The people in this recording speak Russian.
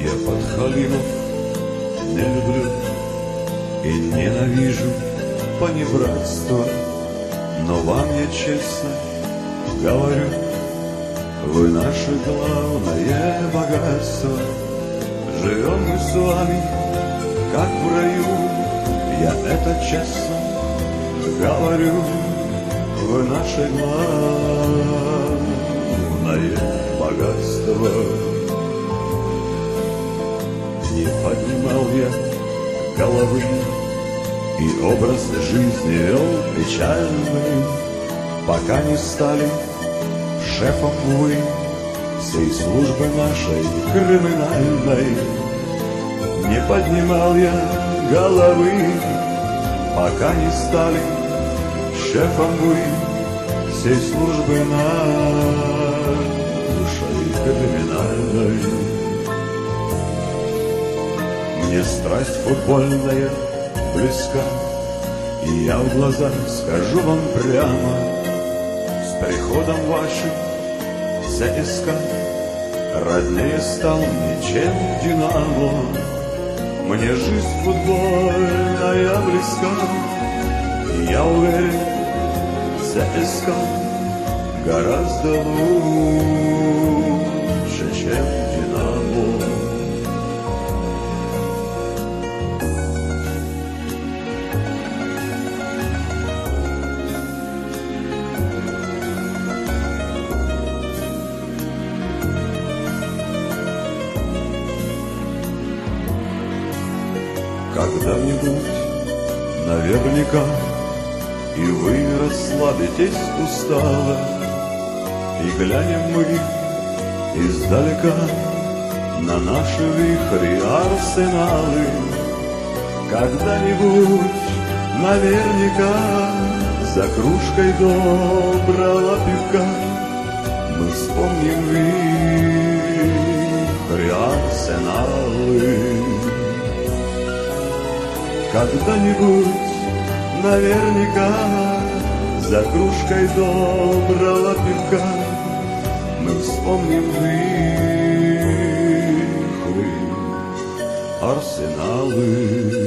Я подхалимов не люблю и ненавижу понебратство, но вам я честно говорю, вы наше главное богатство. Живем мы с вами, как в раю, я это честно говорю, вы наше главное богатство. Не поднимал я головы и образ жизни вел печальный, пока не стали шефом вы всей службы нашей криминальной. Не поднимал я головы, пока не стали шефом вы всей службы нашей криминальной. Мне страсть футбольная близка, и я в глаза скажу вам прямо: с приходом вашим ЦСКА роднее стал мне, чем Динамо. Мне жизнь футбольная близка, и я уверен, ЦСКА гораздо лучше, чем Динамо. Когда-нибудь, наверняка, и вы расслабитесь устало, и глянем мы издалека на наши вихри арсеналы. Когда-нибудь, наверняка, за кружкой доброго пивка мы вспомним вихри арсеналы. Когда-нибудь, наверняка, за кружкой доброго пивка мы вспомним вихры арсеналы.